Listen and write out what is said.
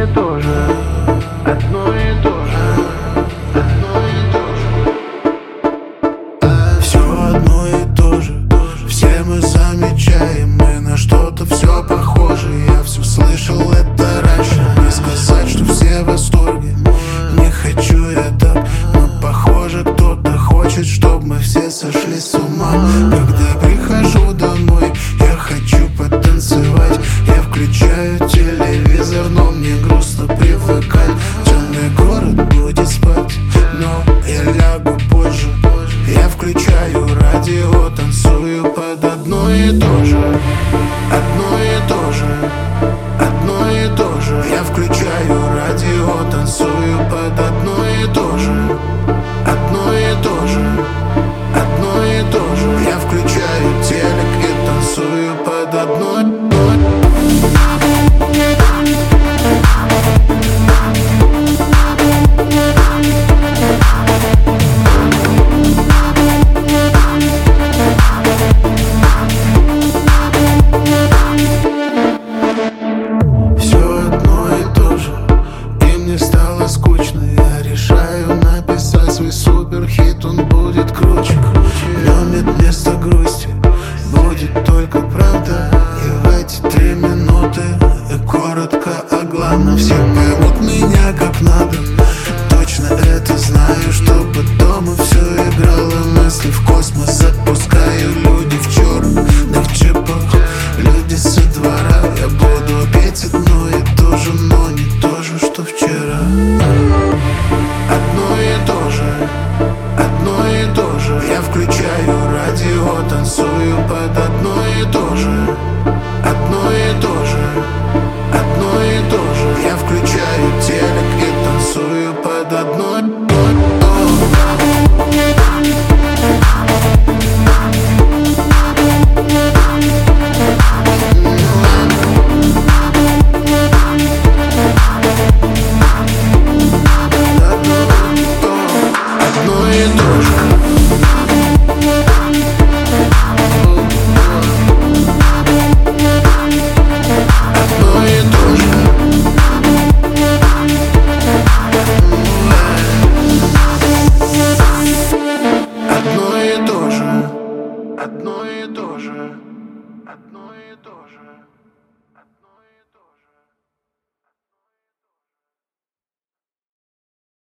и то же, одно и то же, одно и то же. Все одно и то же, все мы замечаем, мы на что-то все похожи. Я все слышал это раньше, не сказать, что все в восторге. Не хочу я так, но похоже кто-то хочет, чтобы мы все сошли с ума. Когда прихожу домой, я хочу потанцевать. Я включаю телевизор, но мне грустно привыкать. Темный город будет спать, но я лягу позже. Я включаю радио, танцую под одно и то же, одно и то же, одно и то же. Я включаю радио, танцую под одно и то же, одно и то же, одно и то же. Я включаю телек и танцую под одно.